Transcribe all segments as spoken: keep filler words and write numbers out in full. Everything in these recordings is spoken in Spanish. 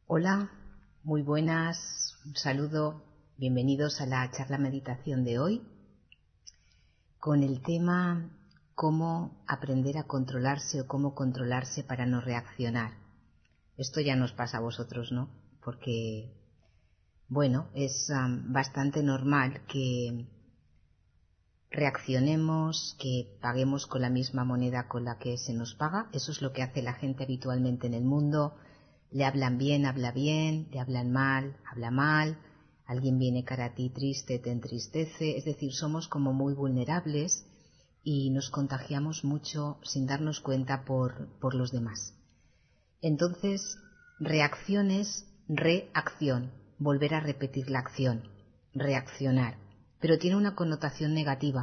Hola, muy buenas, un saludo, bienvenidos a la charla meditación de hoy con el tema cómo aprender a controlarse o cómo controlarse para no reaccionar. Esto ya nos pasa a vosotros, ¿no? Porque, bueno, es um, bastante normal que reaccionemos, que paguemos con la misma moneda con la que se nos paga. Eso es lo que hace la gente habitualmente en el mundo. Le hablan bien, habla bien, le hablan mal, habla mal, alguien viene cara a ti triste, te entristece, es decir, somos como muy vulnerables y nos contagiamos mucho sin darnos cuenta por, por los demás. Entonces, reacción es reacción, volver a repetir la acción, reaccionar, pero tiene una connotación negativa.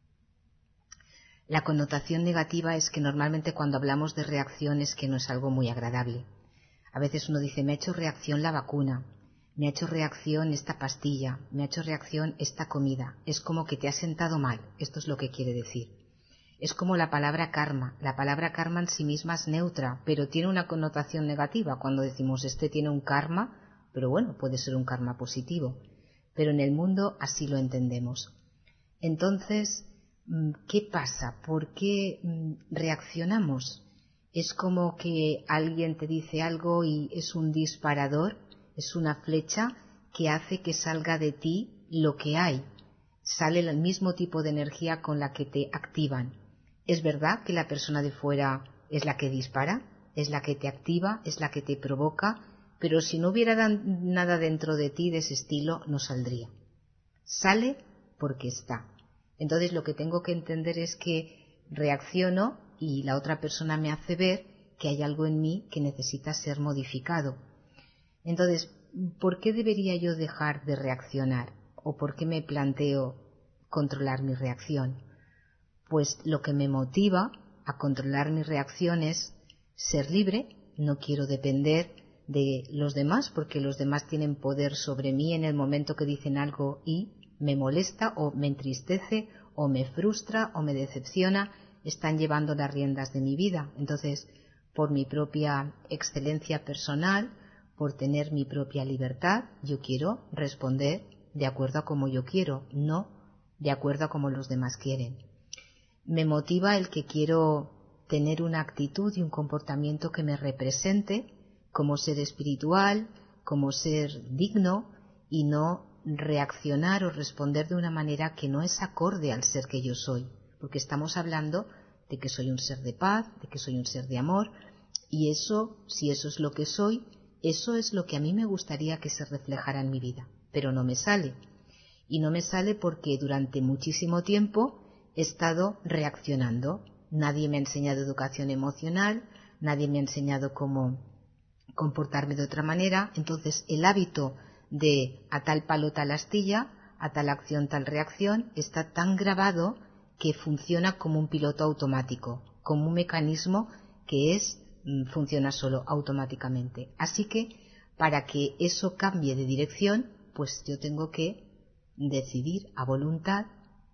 La connotación negativa es que normalmente cuando hablamos de reacción es que no es algo muy agradable. A veces uno dice, me ha hecho reacción la vacuna, me ha hecho reacción esta pastilla, me ha hecho reacción esta comida. Es como que te ha sentado mal, esto es lo que quiere decir. Es como la palabra karma. La palabra karma en sí misma es neutra, pero tiene una connotación negativa cuando decimos, este tiene un karma, pero bueno, puede ser un karma positivo. Pero en el mundo así lo entendemos. Entonces, ¿qué pasa? ¿Por qué reaccionamos? Es como que alguien te dice algo y es un disparador, es una flecha que hace que salga de ti lo que hay. Sale el mismo tipo de energía con la que te activan. Es verdad que la persona de fuera es la que dispara, es la que te activa, es la que te provoca, pero si no hubiera nada dentro de ti de ese estilo, no saldría. Sale porque está. Entonces lo que tengo que entender es que reacciono y la otra persona me hace ver que hay algo en mí que necesita ser modificado. Entonces, ¿por qué debería yo dejar de reaccionar? ¿O por qué me planteo controlar mi reacción? Pues lo que me motiva a controlar mi reacción es ser libre. No quiero depender de los demás porque los demás tienen poder sobre mí en el momento que dicen algo y me molesta o me entristece o me frustra o me decepciona. Están llevando las riendas de mi vida. Entonces, por mi propia excelencia personal, por tener mi propia libertad, yo quiero responder de acuerdo a como yo quiero, no de acuerdo a como los demás quieren. Me motiva el que quiero tener una actitud y un comportamiento que me represente como ser espiritual, como ser digno y no reaccionar o responder de una manera que no es acorde al ser que yo soy. Porque estamos hablando de que soy un ser de paz, de que soy un ser de amor, y eso, si eso es lo que soy, eso es lo que a mí me gustaría que se reflejara en mi vida, pero no me sale. Y no me sale porque durante muchísimo tiempo he estado reaccionando. Nadie me ha enseñado educación emocional, nadie me ha enseñado cómo comportarme de otra manera, entonces el hábito de a tal palo tal astilla, a tal acción tal reacción, está tan grabado que funciona como un piloto automático, como un mecanismo que es funciona solo automáticamente. Así que para que eso cambie de dirección, pues yo tengo que decidir a voluntad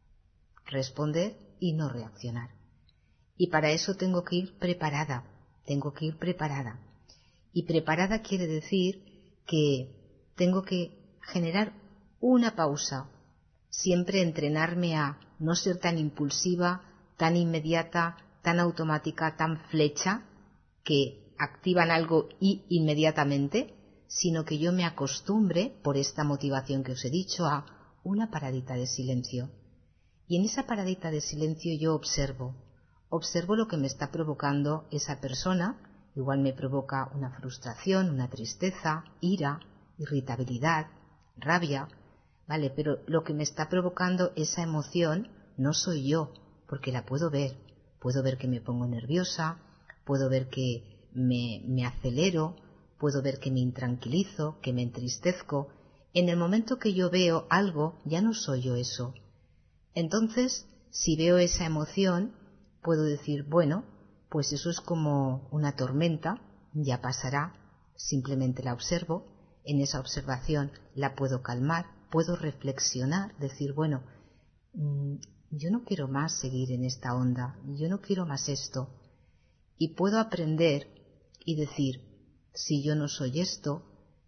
responder y no reaccionar. Y para eso tengo que ir preparada, tengo que ir preparada. Y preparada quiere decir que tengo que generar una pausa, siempre entrenarme a no ser tan impulsiva, tan inmediata, tan automática, tan flecha, que activan algo y inmediatamente, sino que yo me acostumbre, por esta motivación que os he dicho, a una paradita de silencio. Y en esa paradita de silencio yo observo, observo lo que me está provocando esa persona. Igual me provoca una frustración, una tristeza, ira, irritabilidad, rabia, ¿vale? Pero lo que me está provocando esa emoción no soy yo, porque la puedo ver. Puedo ver que me pongo nerviosa, puedo ver que me, me acelero, puedo ver que me intranquilizo, que me entristezco. En el momento que yo veo algo, ya no soy yo eso. Entonces, si veo esa emoción, puedo decir, bueno, pues eso es como una tormenta, ya pasará, simplemente la observo, en esa observación la puedo calmar, puedo reflexionar, decir, bueno, mmm, yo no quiero más seguir en esta onda, yo no quiero más esto, y puedo aprender y decir, si yo no soy esto,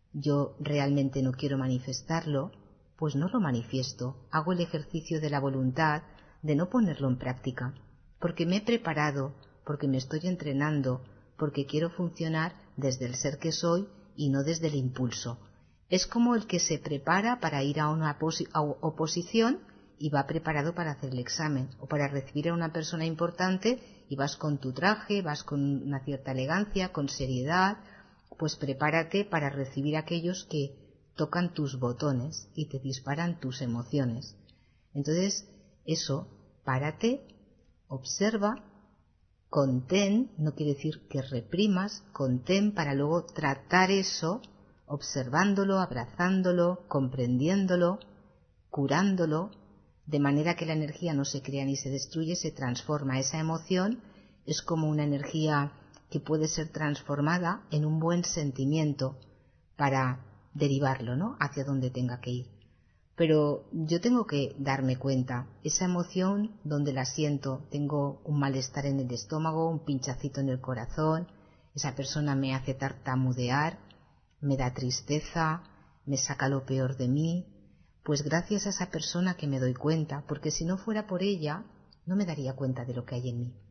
yo realmente no quiero manifestarlo, pues no lo manifiesto. Hago el ejercicio de la voluntad de no ponerlo en práctica, porque me he preparado, porque me estoy entrenando, porque quiero funcionar desde el ser que soy y no desde el impulso. Es como el que se prepara para ir a una oposición y va preparado para hacer el examen, o para recibir a una persona importante y vas con tu traje, vas con una cierta elegancia, con seriedad. Pues prepárate para recibir a aquellos que tocan tus botones y te disparan tus emociones. Entonces, eso, párate, observa, contén, no quiere decir que reprimas, contén para luego tratar eso, observándolo, abrazándolo, comprendiéndolo, curándolo, de manera que la energía no se crea ni se destruye, se transforma. Esa emoción es como una energía que puede ser transformada en un buen sentimiento para derivarlo, ¿no?, hacia donde tenga que ir. Pero yo tengo que darme cuenta, esa emoción, donde la siento, tengo un malestar en el estómago, un pinchacito en el corazón, esa persona me hace tartamudear, me da tristeza, me saca lo peor de mí, pues gracias a esa persona que me doy cuenta, porque si no fuera por ella, no me daría cuenta de lo que hay en mí.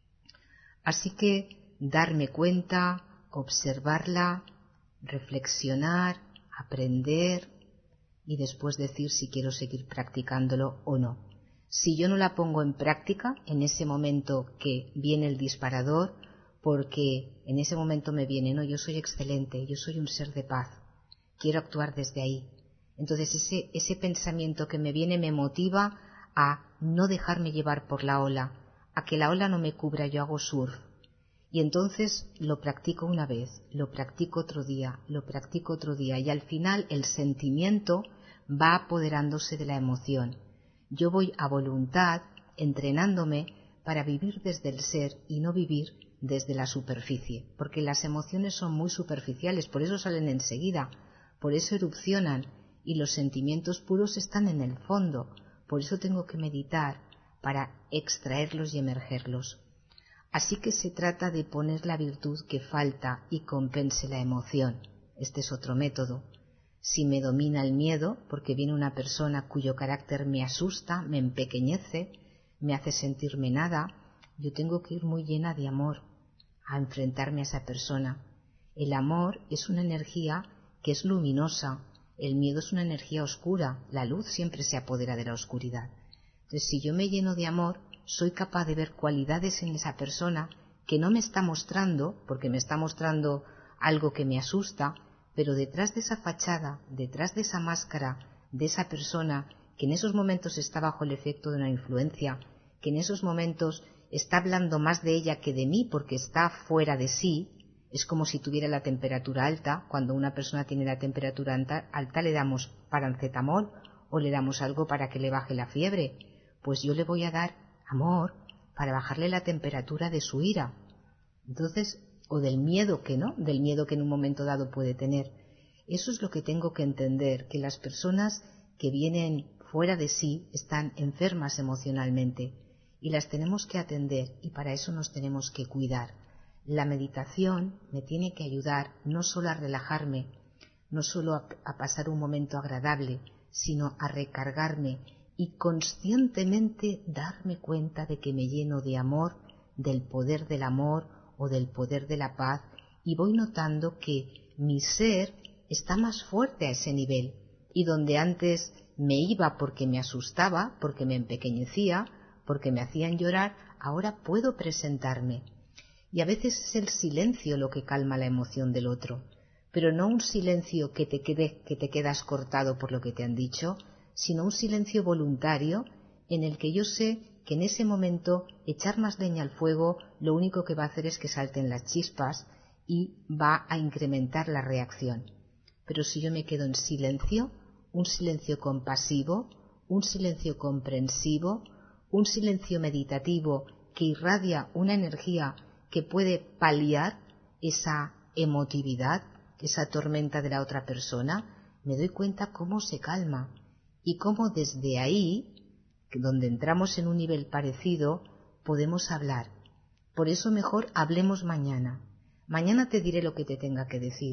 Así que darme cuenta, observarla, reflexionar, aprender y después decir si quiero seguir practicándolo o no. Si yo no la pongo en práctica en ese momento que viene el disparador, porque en ese momento me viene, no, yo soy excelente, yo soy un ser de paz, quiero actuar desde ahí. Entonces ese, ese pensamiento que me viene me motiva a no dejarme llevar por la ola, a que la ola no me cubra, yo hago surf. Y entonces lo practico una vez, lo practico otro día, lo practico otro día, y al final el sentimiento va apoderándose de la emoción. Yo voy a voluntad entrenándome para vivir desde el ser y no vivir desde la superficie, porque las emociones son muy superficiales, por eso salen enseguida, por eso erupcionan, y los sentimientos puros están en el fondo, por eso tengo que meditar para extraerlos y emergerlos. Así que se trata de poner la virtud que falta y compense la emoción. Este es otro método. Si me domina el miedo, porque viene una persona cuyo carácter me asusta, me empequeñece, me hace sentirme nada, yo tengo que ir muy llena de amor a enfrentarme a esa persona. El amor es una energía que es luminosa, el miedo es una energía oscura, la luz siempre se apodera de la oscuridad. Entonces, si yo me lleno de amor, soy capaz de ver cualidades en esa persona que no me está mostrando, porque me está mostrando algo que me asusta, pero detrás de esa fachada, detrás de esa máscara, de esa persona que en esos momentos está bajo el efecto de una influencia, que en esos momentos está hablando más de ella que de mí porque está fuera de sí, es como si tuviera la temperatura alta. Cuando una persona tiene la temperatura alta, alta le damos paracetamol o le damos algo para que le baje la fiebre. Pues yo le voy a dar amor para bajarle la temperatura de su ira. Entonces, o del miedo que no, del miedo que en un momento dado puede tener. Eso es lo que tengo que entender, que las personas que vienen fuera de sí están enfermas emocionalmente y las tenemos que atender, y para eso nos tenemos que cuidar. La meditación me tiene que ayudar no solo a relajarme, no solo a, a pasar un momento agradable, sino a recargarme y conscientemente darme cuenta de que me lleno de amor, del poder del amor o del poder de la paz, y voy notando que mi ser está más fuerte a ese nivel, y donde antes me iba porque me asustaba, porque me empequeñecía, porque me hacían llorar, ahora puedo presentarme. Y a veces es el silencio lo que calma la emoción del otro, pero no un silencio que te quede, que te quedas cortado por lo que te han dicho, sino un silencio voluntario en el que yo sé que en ese momento echar más leña al fuego lo único que va a hacer es que salten las chispas y va a incrementar la reacción. Pero si yo me quedo en silencio, un silencio compasivo, un silencio comprensivo, un silencio meditativo que irradia una energía que puede paliar esa emotividad, esa tormenta de la otra persona, me doy cuenta cómo se calma y cómo desde ahí, donde entramos en un nivel parecido, podemos hablar. Por eso mejor hablemos mañana. Mañana te diré lo que te tenga que decir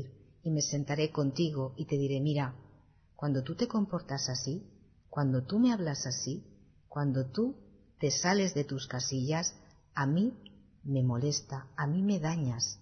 y me sentaré contigo y te diré, mira, cuando tú te comportas así, cuando tú me hablas así, cuando tú te sales de tus casillas, a mí me molesta, a mí me dañas.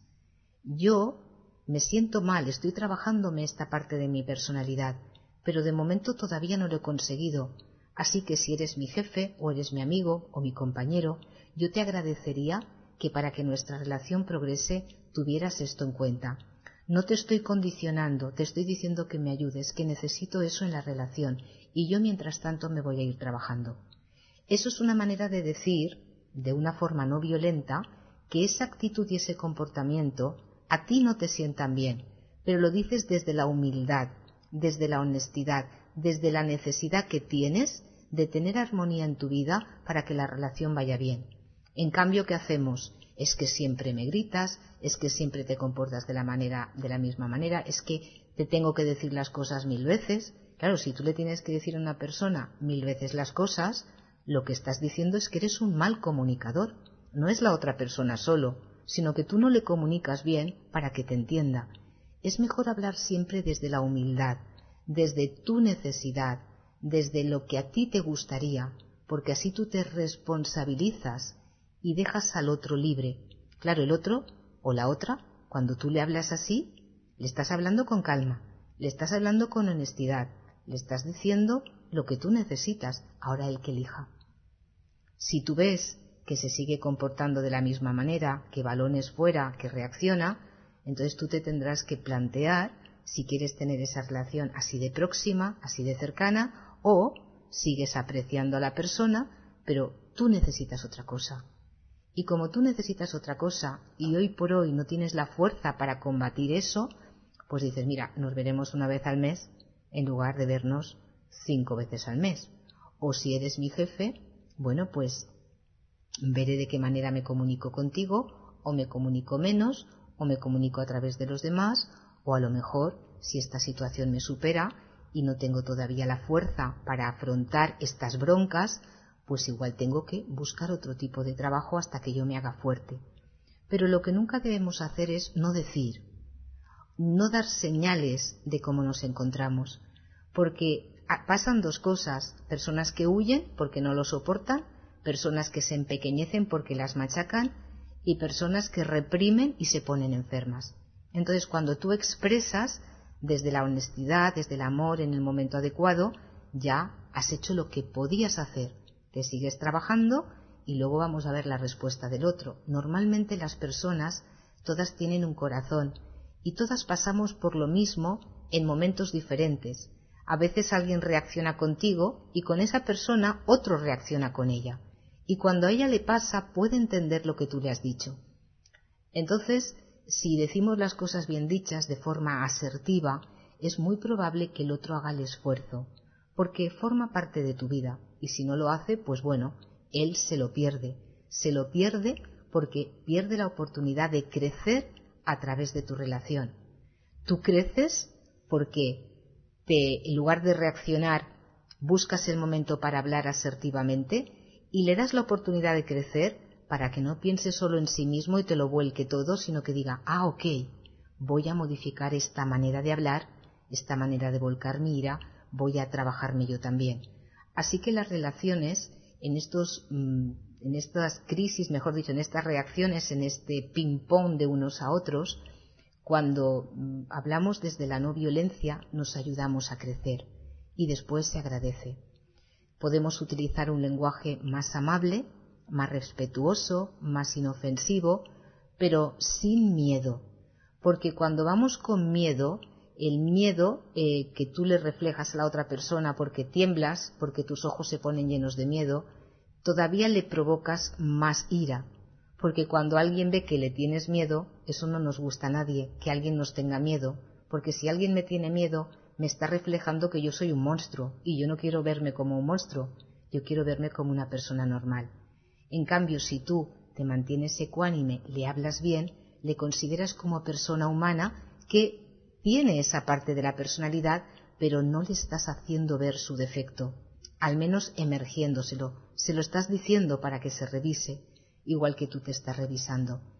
Yo me siento mal, estoy trabajándome esta parte de mi personalidad, pero de momento todavía no lo he conseguido. Así que si eres mi jefe, o eres mi amigo, o mi compañero, yo te agradecería que para que nuestra relación progrese tuvieras esto en cuenta. No te estoy condicionando, te estoy diciendo que me ayudes, que necesito eso en la relación, y yo mientras tanto me voy a ir trabajando. Eso es una manera de decir, de una forma no violenta, que esa actitud y ese comportamiento a ti no te sientan bien, pero lo dices desde la humildad, desde la honestidad, desde la necesidad que tienes de tener armonía en tu vida para que la relación vaya bien. En cambio, ¿qué hacemos? Es que siempre me gritas, es que siempre te comportas de la manera, de la misma manera, es que te tengo que decir las cosas mil veces. Claro, si tú le tienes que decir a una persona mil veces las cosas, lo que estás diciendo es que eres un mal comunicador. No es la otra persona solo, sino que tú no le comunicas bien para que te entienda. Es mejor hablar siempre desde la humildad, desde tu necesidad, desde lo que a ti te gustaría, porque así tú te responsabilizas y dejas al otro libre. Claro, el otro o la otra, cuando tú le hablas así, le estás hablando con calma, le estás hablando con honestidad, le estás diciendo lo que tú necesitas, ahora él que elija. Si tú ves que se sigue comportando de la misma manera, que balones fuera, que reacciona, entonces tú te tendrás que plantear si quieres tener esa relación así de próxima, así de cercana, o sigues apreciando a la persona, pero tú necesitas otra cosa. Y como tú necesitas otra cosa y hoy por hoy no tienes la fuerza para combatir eso, pues dices, mira, nos veremos una vez al mes en lugar de vernos cinco veces al mes. O si eres mi jefe, bueno, pues veré de qué manera me comunico contigo, o me comunico menos, o me comunico a través de los demás, o a lo mejor, si esta situación me supera y no tengo todavía la fuerza para afrontar estas broncas, pues igual tengo que buscar otro tipo de trabajo hasta que yo me haga fuerte. Pero lo que nunca debemos hacer es no decir, no dar señales de cómo nos encontramos, porque pasan dos cosas, personas que huyen porque no lo soportan, personas que se empequeñecen porque las machacan y personas que reprimen y se ponen enfermas. Entonces, cuando tú expresas desde la honestidad, desde el amor, en el momento adecuado, ya has hecho lo que podías hacer. Te sigues trabajando y luego vamos a ver la respuesta del otro. Normalmente las personas, todas tienen un corazón y todas pasamos por lo mismo en momentos diferentes. A veces alguien reacciona contigo y con esa persona otro reacciona con ella. Y cuando a ella le pasa, puede entender lo que tú le has dicho. Entonces, si decimos las cosas bien dichas de forma asertiva, es muy probable que el otro haga el esfuerzo, porque forma parte de tu vida, y si no lo hace, pues bueno, él se lo pierde. Se lo pierde porque pierde la oportunidad de crecer a través de tu relación. Tú creces porque te, en lugar de reaccionar, buscas el momento para hablar asertivamente y le das la oportunidad de crecer para que no piense solo en sí mismo y te lo vuelque todo, sino que diga, ah, ok, voy a modificar esta manera de hablar, esta manera de volcar mi ira, voy a trabajarme yo también. Así que las relaciones, en estos, en estas crisis, mejor dicho, en estas reacciones, en este ping-pong de unos a otros, cuando hablamos desde la no violencia, nos ayudamos a crecer y después se agradece. Podemos utilizar un lenguaje más amable, más respetuoso, más inofensivo, pero sin miedo, porque cuando vamos con miedo, el miedo eh, que tú le reflejas a la otra persona porque tiemblas, porque tus ojos se ponen llenos de miedo, todavía le provocas más ira, porque cuando alguien ve que le tienes miedo, eso no nos gusta a nadie, que alguien nos tenga miedo, porque si alguien me tiene miedo, me está reflejando que yo soy un monstruo, y yo no quiero verme como un monstruo, yo quiero verme como una persona normal. En cambio, si tú te mantienes ecuánime, le hablas bien, le consideras como persona humana que tiene esa parte de la personalidad, pero no le estás haciendo ver su defecto, al menos emergiéndoselo. Se lo estás diciendo para que se revise, igual que tú te estás revisando.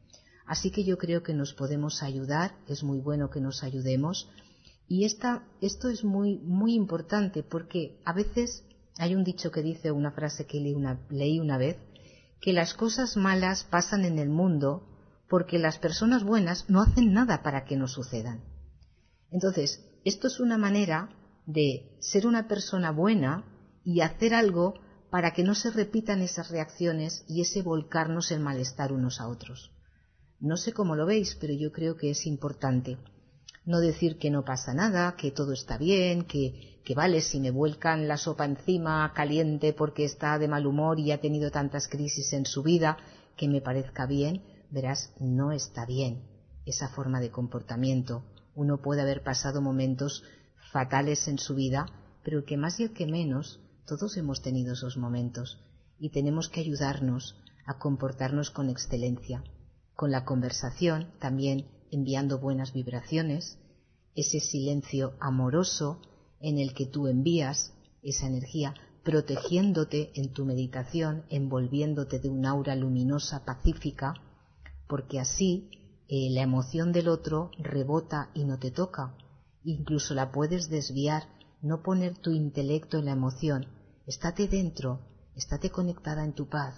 Así que yo creo que nos podemos ayudar, es muy bueno que nos ayudemos. Y esta, esto es muy, muy importante porque a veces hay un dicho que dice, una frase que leí una, leí una vez, que las cosas malas pasan en el mundo porque las personas buenas no hacen nada para que no sucedan. Entonces, esto es una manera de ser una persona buena y hacer algo para que no se repitan esas reacciones y ese volcarnos el malestar unos a otros. No sé cómo lo veis, pero yo creo que es importante. No decir que no pasa nada, que todo está bien, que, que vale, si me vuelcan la sopa encima caliente porque está de mal humor y ha tenido tantas crisis en su vida, que me parezca bien, verás, no está bien esa forma de comportamiento. Uno puede haber pasado momentos fatales en su vida, pero el que más y el que menos, todos hemos tenido esos momentos y tenemos que ayudarnos a comportarnos con excelencia, con la conversación, también enviando buenas vibraciones, ese silencio amoroso en el que tú envías esa energía, protegiéndote en tu meditación, envolviéndote de un aura luminosa, pacífica, porque así eh, la emoción del otro rebota y no te toca. Incluso la puedes desviar, no poner tu intelecto en la emoción. Estate dentro, estate conectada en tu paz.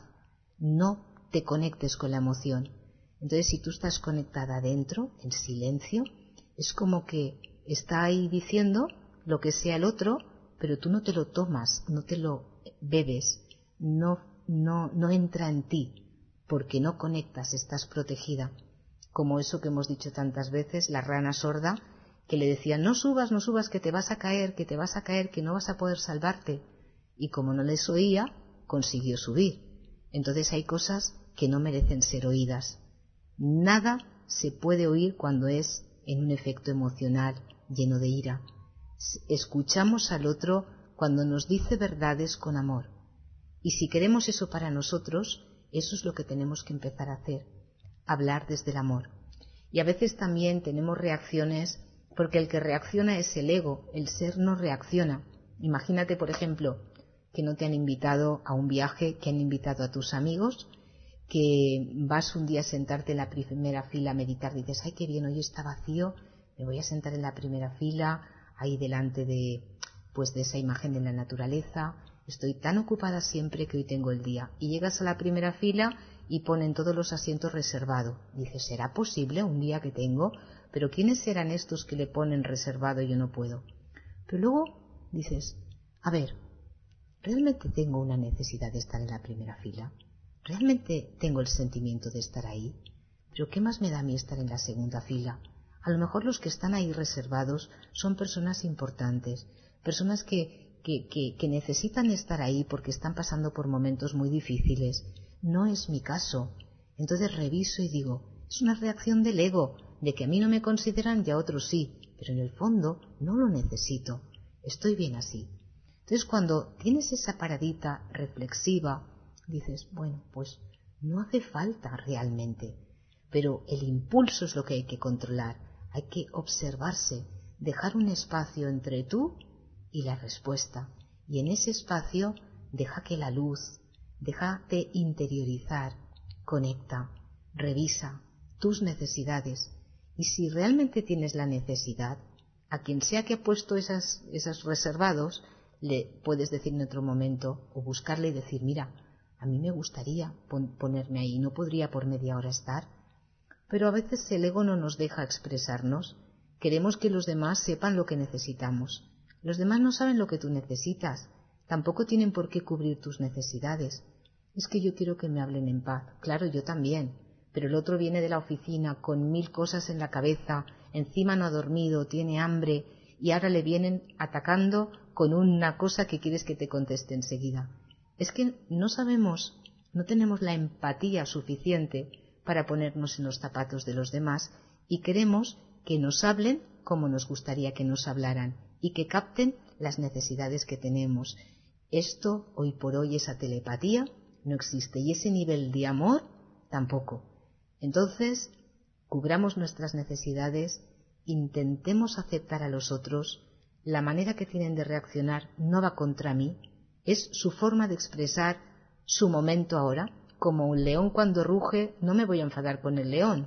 No te conectes con la emoción. Entonces, si tú estás conectada adentro, en silencio, es como que está ahí diciendo lo que sea el otro, pero tú no te lo tomas, no te lo bebes, no, no, no entra en ti, porque no conectas, estás protegida. Como eso que hemos dicho tantas veces, la rana sorda, que le decía, no subas, no subas, que te vas a caer, que te vas a caer, que no vas a poder salvarte. Y como no les oía, consiguió subir. Entonces hay cosas que no merecen ser oídas. Nada se puede oír cuando es en un efecto emocional lleno de ira. Escuchamos al otro cuando nos dice verdades con amor. Y si queremos eso para nosotros, eso es lo que tenemos que empezar a hacer, hablar desde el amor. Y a veces también tenemos reacciones, porque el que reacciona es el ego, el ser no reacciona. Imagínate, por ejemplo, que no te han invitado a un viaje, que han invitado a tus amigos, que vas un día a sentarte en la primera fila a meditar, dices, ay, qué bien, hoy está vacío, me voy a sentar en la primera fila, ahí delante de, pues, de esa imagen de la naturaleza, estoy tan ocupada siempre que hoy tengo el día. Y llegas a la primera fila y ponen todos los asientos reservados. Dices, ¿será posible un día que tengo? Pero ¿quiénes serán estos que le ponen reservado y yo no puedo? Pero luego dices, a ver, ¿realmente tengo una necesidad de estar en la primera fila? ¿Realmente tengo el sentimiento de estar ahí? ¿Pero qué más me da a mí estar en la segunda fila? A lo mejor los que están ahí reservados son personas importantes, personas que, que, que, que necesitan estar ahí porque están pasando por momentos muy difíciles. No es mi caso. Entonces reviso y digo, es una reacción del ego, de que a mí no me consideran y a otros sí, pero en el fondo no lo necesito. Estoy bien así. Entonces cuando tienes esa paradita reflexiva, dices, bueno, pues no hace falta realmente, pero el impulso es lo que hay que controlar, hay que observarse, dejar un espacio entre tú y la respuesta, y en ese espacio deja que la luz, déjate interiorizar, conecta, revisa tus necesidades, y si realmente tienes la necesidad, a quien sea que ha puesto esas, esos reservados, le puedes decir en otro momento, o buscarle y decir, mira, a mí me gustaría pon ponerme ahí, no podría por media hora estar. Pero a veces el ego no nos deja expresarnos. Queremos que los demás sepan lo que necesitamos. Los demás no saben lo que tú necesitas. Tampoco tienen por qué cubrir tus necesidades. Es que yo quiero que me hablen en paz. Claro, yo también. Pero el otro viene de la oficina con mil cosas en la cabeza, encima no ha dormido, tiene hambre y ahora le vienen atacando con una cosa que quieres que te conteste enseguida. Es que no sabemos, no tenemos la empatía suficiente para ponernos en los zapatos de los demás y queremos que nos hablen como nos gustaría que nos hablaran y que capten las necesidades que tenemos. Esto, hoy por hoy, esa telepatía no existe y ese nivel de amor tampoco. Entonces, cubramos nuestras necesidades, intentemos aceptar a los otros, la manera que tienen de reaccionar no va contra mí, es su forma de expresar su momento ahora. Como un león cuando ruge, no me voy a enfadar con el león,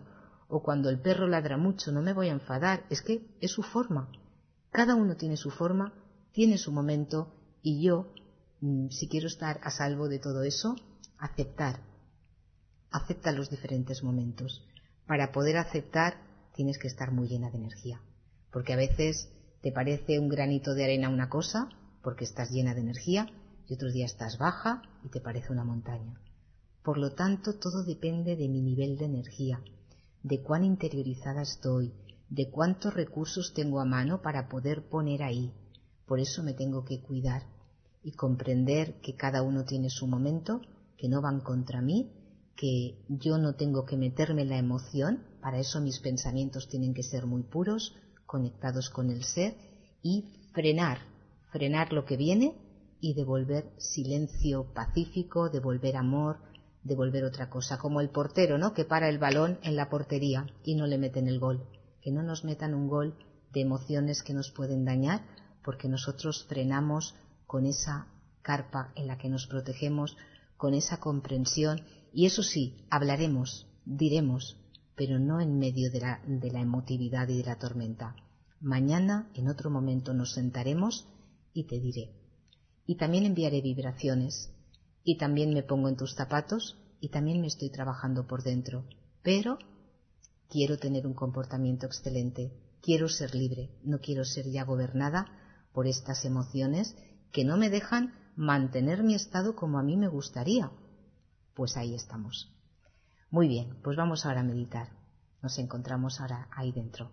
O cuando el perro ladra mucho, no me voy a enfadar. Es que es su forma. Cada uno tiene su forma, tiene su momento, y yo, si quiero estar a salvo de todo eso, aceptar. Acepta los diferentes momentos. Para poder aceptar, tienes que estar muy llena de energía. Porque a veces te parece un granito de arena una cosa, porque estás llena de energía, y otro día estás baja y te parece una montaña. Por lo tanto, todo depende de mi nivel de energía, de cuán interiorizada estoy, de cuántos recursos tengo a mano para poder poner ahí. Por eso me tengo que cuidar y comprender que cada uno tiene su momento, que no van contra mí, que yo no tengo que meterme en la emoción, para eso mis pensamientos tienen que ser muy puros, conectados con el ser, y frenar, frenar lo que viene y devolver silencio pacífico, devolver amor, devolver otra cosa, como el portero, ¿no?, que para el balón en la portería y no le meten el gol. Que no nos metan un gol de emociones que nos pueden dañar, porque nosotros frenamos con esa carpa en la que nos protegemos, con esa comprensión, y eso sí, hablaremos, diremos, pero no en medio de la, de la emotividad y de la tormenta. Mañana, en otro momento, nos sentaremos y te diré. Y también enviaré vibraciones, y también me pongo en tus zapatos, y también me estoy trabajando por dentro, pero quiero tener un comportamiento excelente, quiero ser libre, no quiero ser ya gobernada por estas emociones que no me dejan mantener mi estado como a mí me gustaría. Pues ahí estamos. Muy bien, pues vamos ahora a meditar. Nos encontramos ahora ahí dentro.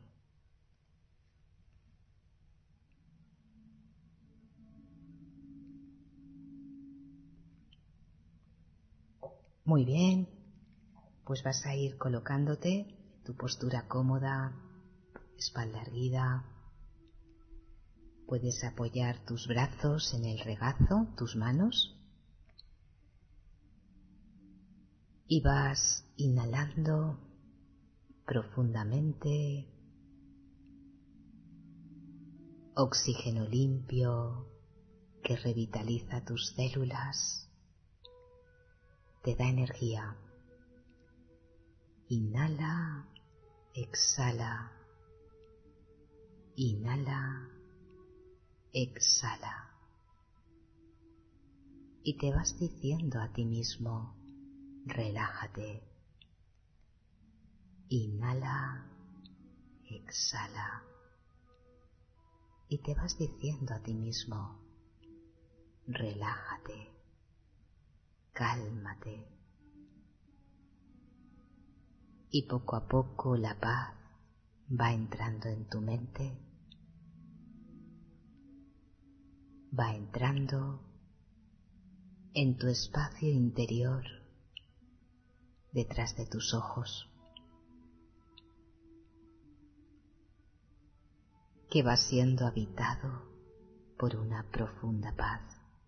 Muy bien, pues vas a ir colocándote tu postura cómoda, espalda erguida. Puedes apoyar tus brazos en el regazo, tus manos, y vas inhalando profundamente, oxígeno limpio que revitaliza tus células, te da energía. Inhala, exhala, inhala, exhala. Y te vas diciendo a ti mismo, relájate. Inhala, exhala. Y te vas diciendo a ti mismo, relájate, cálmate. Y poco a poco la paz va entrando en tu mente, va entrando en tu espacio interior, detrás de tus ojos, que va siendo habitado por una profunda paz.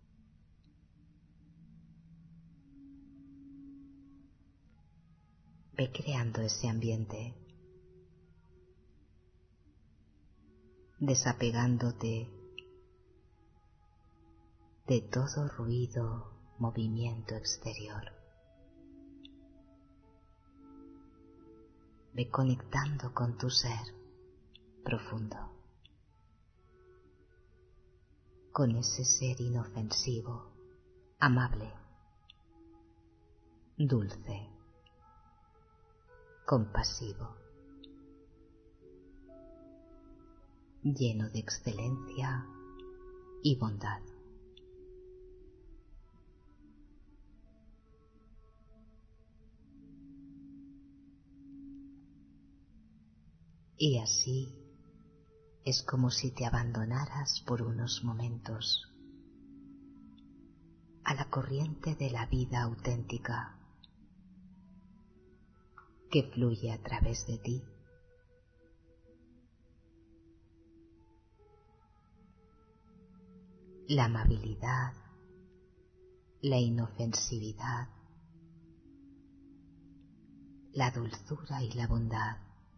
Ve creando ese ambiente, desapegándote de todo ruido, movimiento exterior. Ve conectando con tu ser profundo, con ese ser inofensivo, amable, dulce, compasivo, lleno de excelencia y bondad. Y así es como si te abandonaras por unos momentos a la corriente de la vida auténtica que fluye a través de ti. La amabilidad, la inofensividad, la dulzura y la bondad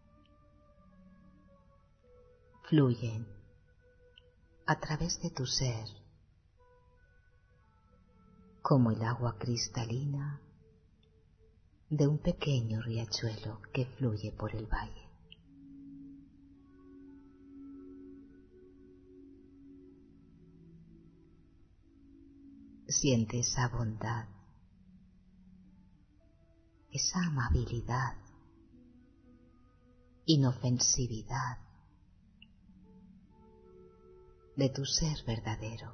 fluyen a través de tu ser como el agua cristalina de un pequeño riachuelo que fluye por el valle. Siente esa bondad, esa amabilidad, inofensividad de tu ser verdadero,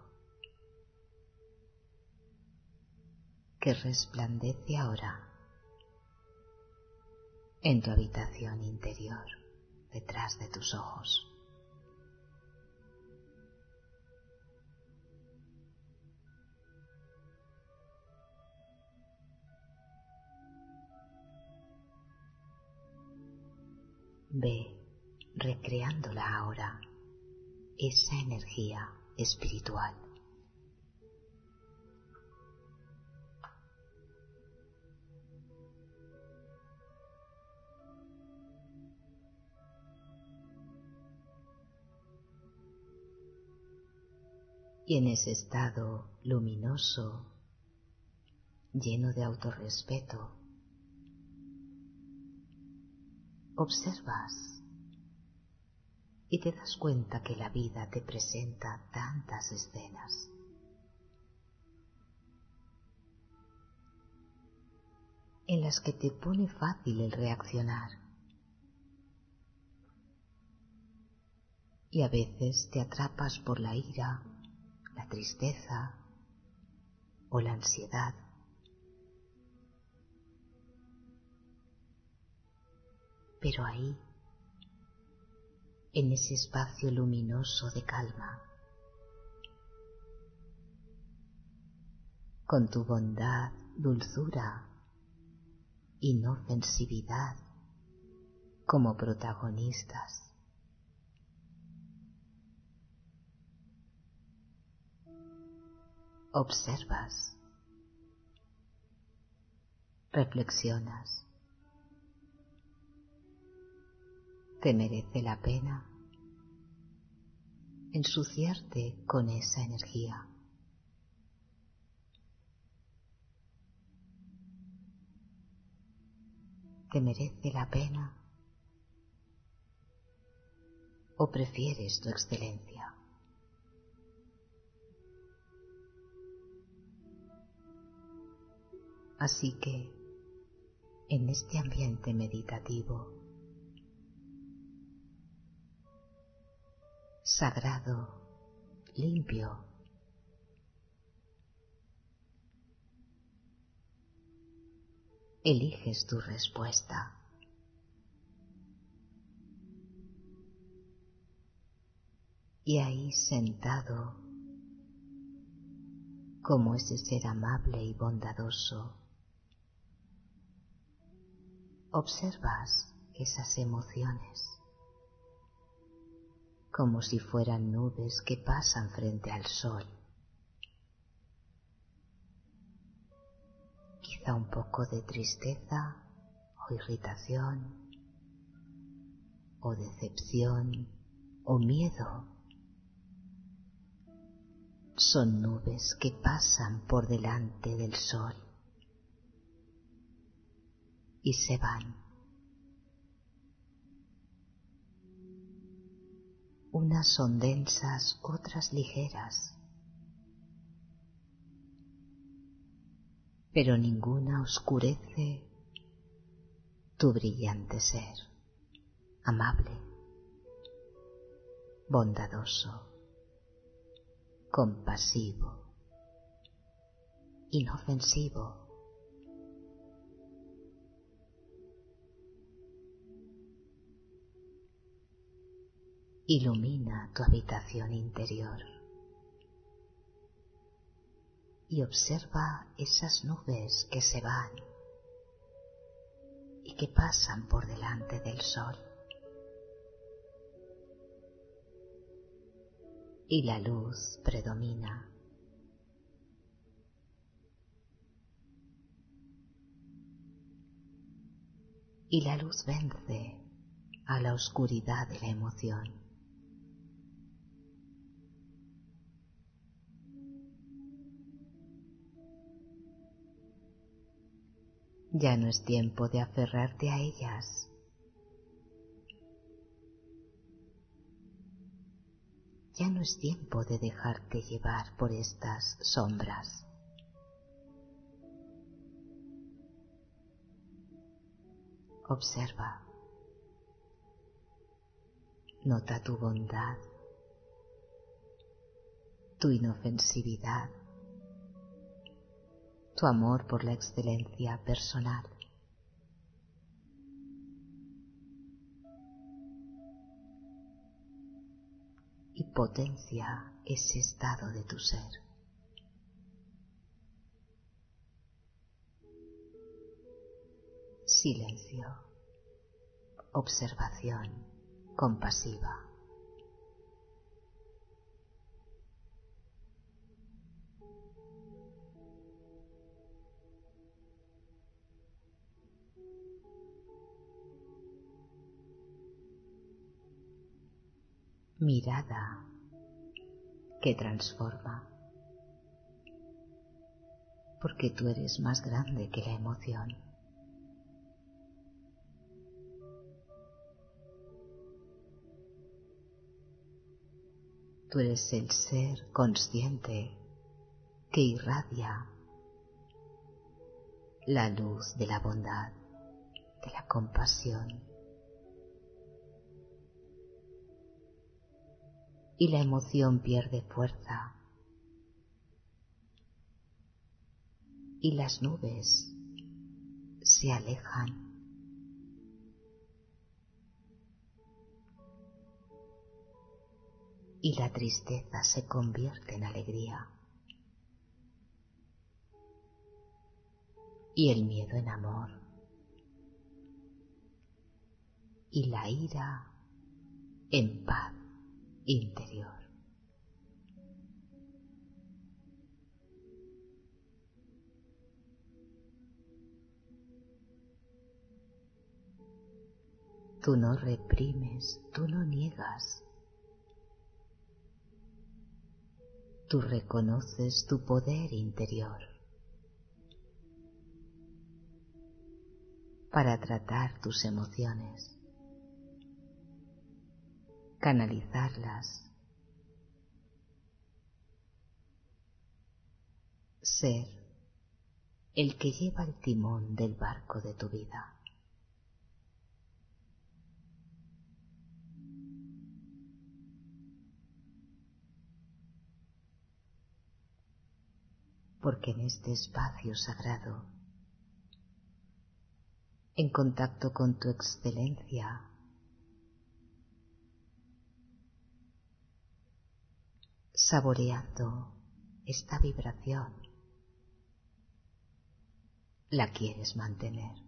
que resplandece ahora en tu habitación interior, detrás de tus ojos. Ve recreándola ahora, esa energía espiritual. Y en ese estado luminoso, lleno de autorrespeto, observas y te das cuenta que la vida te presenta tantas escenas. En las que te pone fácil el reaccionar. Y a veces te atrapas por la ira, la tristeza o la ansiedad. Pero ahí, en ese espacio luminoso de calma, con tu bondad, dulzura, inofensividad como protagonistas, observas, reflexionas. ¿Te merece la pena ensuciarte con esa energía? ¿Te merece la pena o prefieres tu excelencia? Así que, en este ambiente meditativo, sagrado, limpio, eliges tu respuesta. Y ahí sentado, como ese ser amable y bondadoso, observas esas emociones como si fueran nubes que pasan frente al sol. Quizá un poco de tristeza o irritación o decepción o miedo. Son nubes que pasan por delante del sol y se van. Unas son densas, otras ligeras, pero ninguna oscurece tu brillante ser, amable, bondadoso, compasivo, inofensivo. Ilumina tu habitación interior y observa esas nubes que se van y que pasan por delante del sol. Y la luz predomina. Y la luz vence a la oscuridad de la emoción. Ya no es tiempo de aferrarte a ellas. Ya no es tiempo de dejarte llevar por estas sombras. Observa. Nota tu bondad, tu inofensividad, tu amor por la excelencia personal. Y potencia ese estado de tu ser. Silencio, observación compasiva. Mirada que transforma, porque tú eres más grande que la emoción. Tú eres el ser consciente que irradia la luz de la bondad, de la compasión. Y la emoción pierde fuerza. Y las nubes se alejan. Y la tristeza se convierte en alegría. Y el miedo en amor. Y la ira en paz interior. Tú no reprimes, tú no niegas. Tú reconoces tu poder interior para tratar tus emociones, canalizarlas, ser el que lleva el timón del barco de tu vida. Porque en este espacio sagrado, en contacto con tu excelencia, saboreando esta vibración, la quieres mantener.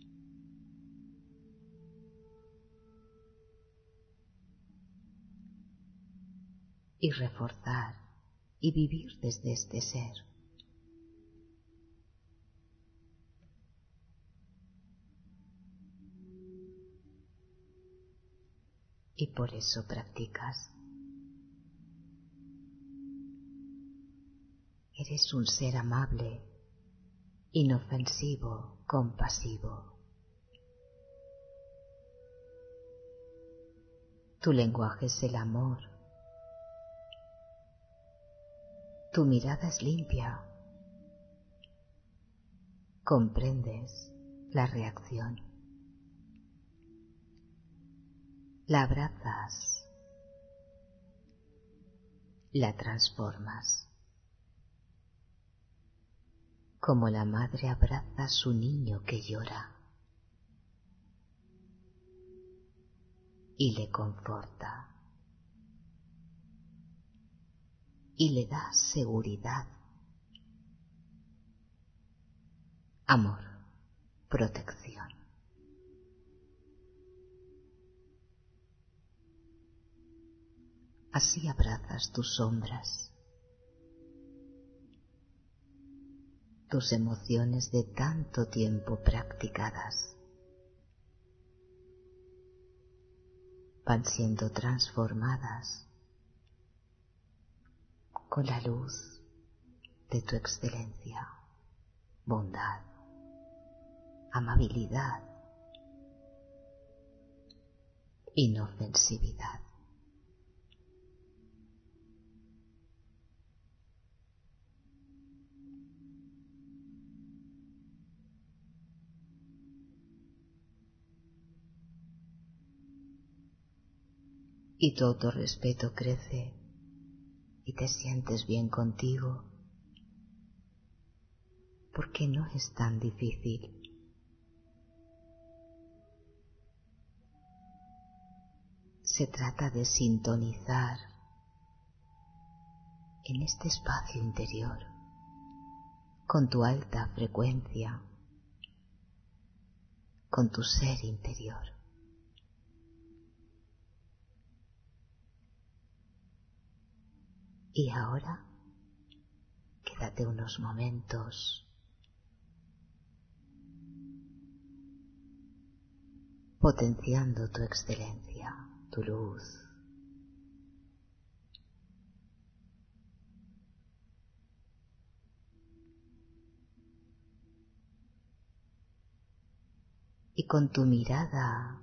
Y reforzar y vivir desde este ser. Y por eso practicas. Eres un ser amable, inofensivo, compasivo. Tu lenguaje es el amor. Tu mirada es limpia. Comprendes la reacción. La abrazas. La transformas. Como la madre abraza a su niño que llora y le conforta y le da seguridad, amor, protección. Así abrazas tus sombras, tus emociones de tanto tiempo practicadas. Van siendo transformadas con la luz de tu excelencia, bondad, amabilidad, inofensividad. Y tu autorrespeto crece y te sientes bien contigo, porque no es tan difícil. Se trata de sintonizar en este espacio interior con tu alta frecuencia, con tu ser interior. Y ahora, quédate unos momentos potenciando tu excelencia, tu luz. Y con tu mirada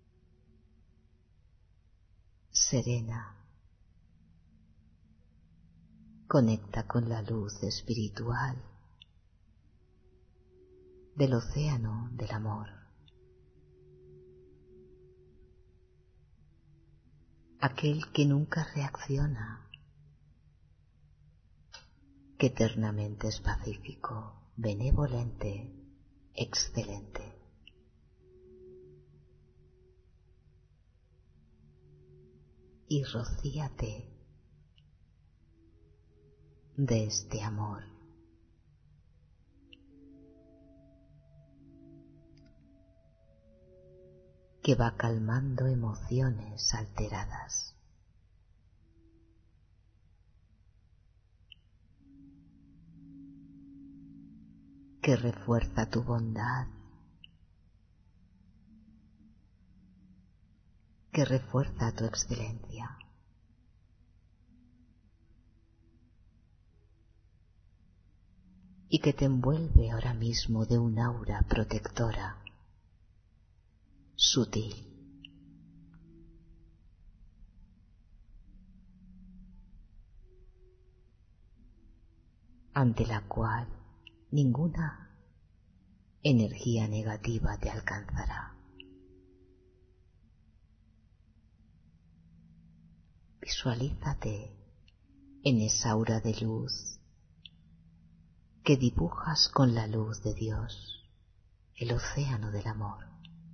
serena, conecta con la luz espiritual del océano del amor. Aquel que nunca reacciona, que eternamente es pacífico, benevolente, excelente. Y rocíate de este amor. Que va calmando emociones alteradas. Que refuerza tu bondad. Que refuerza tu excelencia. Y que te envuelve ahora mismo de un aura protectora, sutil. Ante la cual ninguna energía negativa te alcanzará. Visualízate en esa aura de luz que dibujas con la luz de Dios, el océano del amor.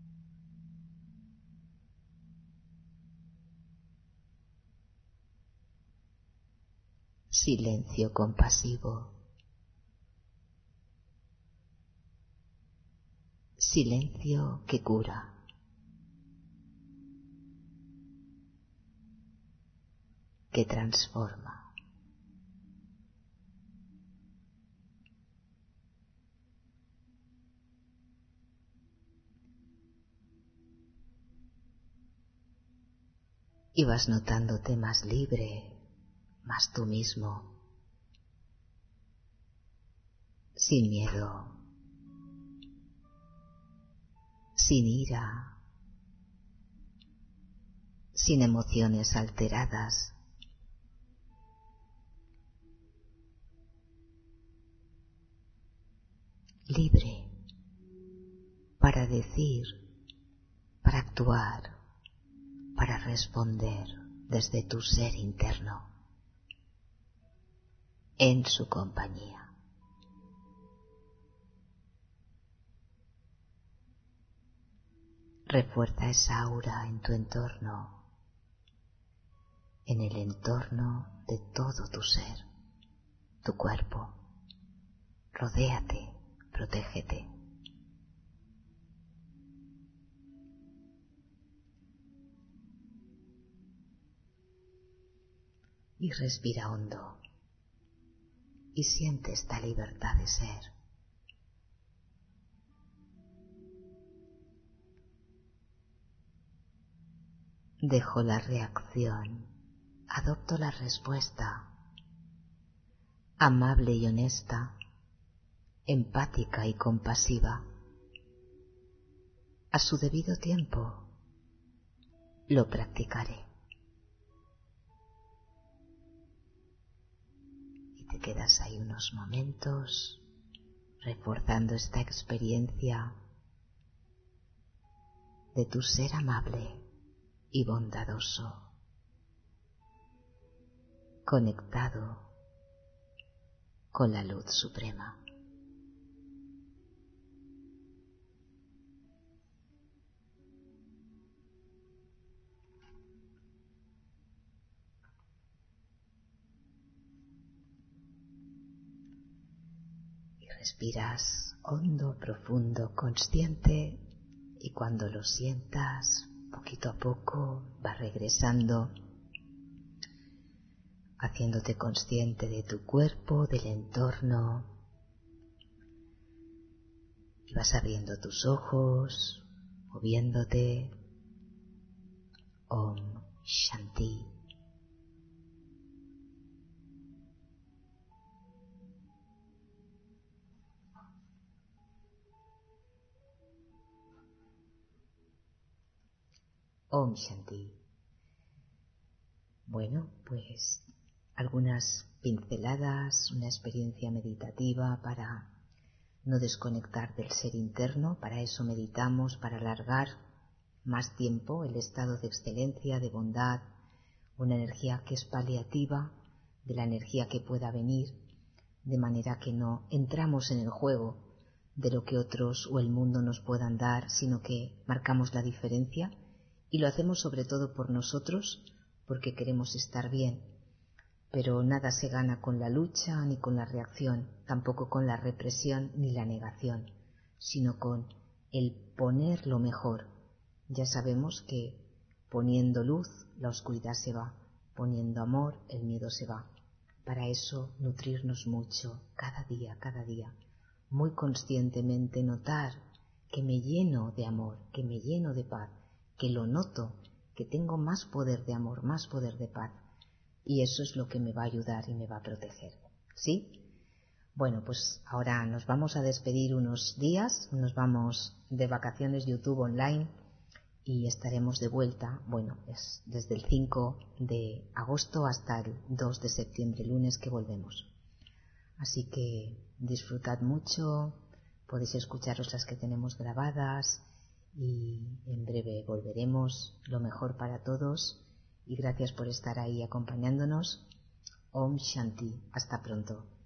Silencio compasivo. Silencio que cura. Que transforma. Y vas notándote más libre, más tú mismo, sin miedo, sin ira, sin emociones alteradas. Libre para decir, para actuar, para responder desde tu ser interno, en su compañía. Refuerza esa aura en tu entorno, en el entorno de todo tu ser, tu cuerpo. Rodéate, protégete. Y respira hondo y siente esta libertad de ser. Dejo la reacción, adopto la respuesta, amable y honesta, empática y compasiva, a su debido tiempo lo practicaré. Y te quedas ahí unos momentos reforzando esta experiencia de tu ser amable y bondadoso, conectado con la luz suprema. Y respiras hondo, profundo, consciente, y cuando lo sientas, poquito a poco va regresando, haciéndote consciente de tu cuerpo, del entorno, y vas abriendo tus ojos, moviéndote. Om Shanti. Om Shanti. Bueno, pues algunas pinceladas, una experiencia meditativa para no desconectar del ser interno. Para eso meditamos, para alargar más tiempo el estado de excelencia, de bondad, una energía que es paliativa de la energía que pueda venir, de manera que no entramos en el juego de lo que otros o el mundo nos puedan dar, sino que marcamos la diferencia. Y lo hacemos sobre todo por nosotros, porque queremos estar bien. Pero nada se gana con la lucha ni con la reacción, tampoco con la represión ni la negación, sino con el poner lo mejor. Ya sabemos que poniendo luz, la oscuridad se va, poniendo amor, el miedo se va. Para eso, nutrirnos mucho, cada día, cada día, muy conscientemente notar que me lleno de amor, que me lleno de paz, que lo noto, que tengo más poder de amor, más poder de paz, y eso es lo que me va a ayudar y me va a proteger. ¿Sí? Bueno, pues ahora nos vamos a despedir unos días, nos vamos de vacaciones YouTube online y estaremos de vuelta, bueno, es desde el cinco de agosto hasta el dos de septiembre, lunes, que volvemos. Así que disfrutad mucho, podéis escucharos las que tenemos grabadas, y en breve volveremos. Lo mejor para todos y gracias por estar ahí acompañándonos. Om Shanti. Hasta pronto.